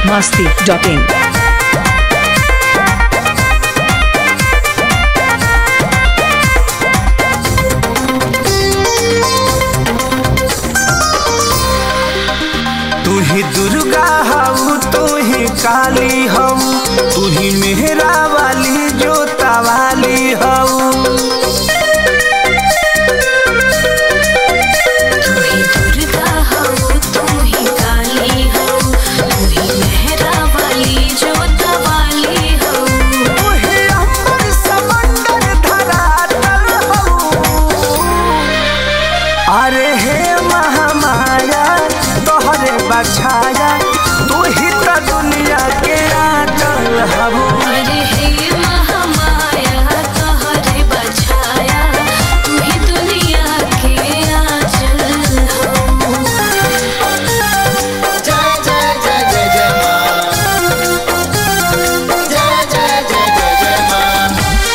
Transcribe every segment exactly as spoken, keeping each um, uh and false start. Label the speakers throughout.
Speaker 1: masti dot in.
Speaker 2: तू ही दुर्गा हऊ, तू ही काली हऊ, तू ही मेहरा वाली जोता वाली हऊ।
Speaker 3: तू ही दुर्गा हऊ, तू ही काली हऊ, तू ही मेहरा वाली जोता वाली हऊ।
Speaker 2: तू ही अम्बर समंदर धरातल हऊ। अरे हे महामाया तोहरे बछाया, तू ही तो दुनिया के आंचल हऊ।
Speaker 3: अरे हे महामाया तोहरे बछाया, तू ही दुनिया के आंचल हऊ।
Speaker 4: जय जय जय जय जय माँ, जय जय जय जय जय माँ।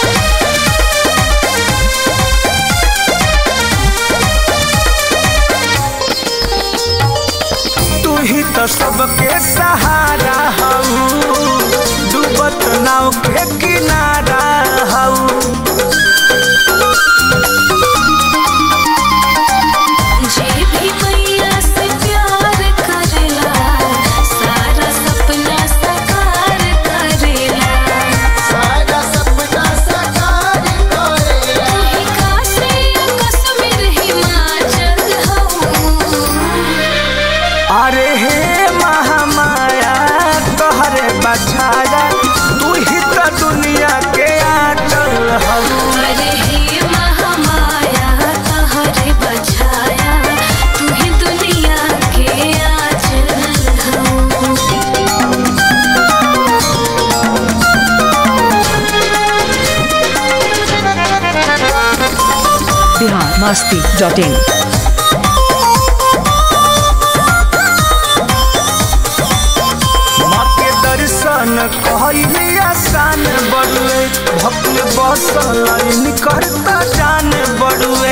Speaker 2: तू ही तो सबके सहारा हऊ, डूबत नाव के किनारा हऊ।
Speaker 3: जे भी मैया से प्यार करेला, सारा सपना साकार करेला।
Speaker 4: सारा सपना साकार करेला।
Speaker 3: तू ही काशी कश्मीर हिमाचल हऊ।
Speaker 2: अरे हे महामाया तोहरे बछाया, तू ही तो दुनिया के आंचल हऊ।
Speaker 3: अरे हे महामाया तोहरे बछाया, तू ही दुनिया के आंचल हऊ।
Speaker 1: Bihar masti dot in.
Speaker 2: माँ के दर्शन कहली आसान बड़ुए, भक्त बसल करता जान बड़ुए।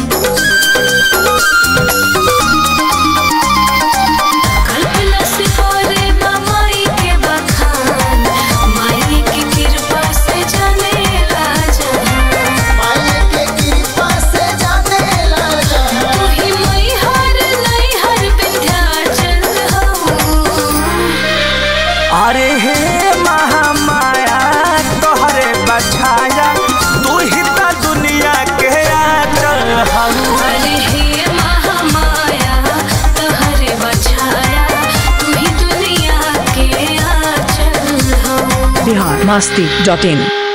Speaker 3: कल्पना से करे माई के बखान, माई की कृपा से जाने ला जहान।
Speaker 4: माया के कृपा से जाने ला जहां।
Speaker 3: तू ही मैहर नैहर विंध्याचल हऊ।
Speaker 2: अरे हे महामाया तोहरे बछाया, तू ही तो दुनिया के आंचल हऊ।
Speaker 3: अरे हे महामाया तोहरे बछाया, तू ही दुनिया के आंचल हऊ।
Speaker 1: Bihar masti dot in.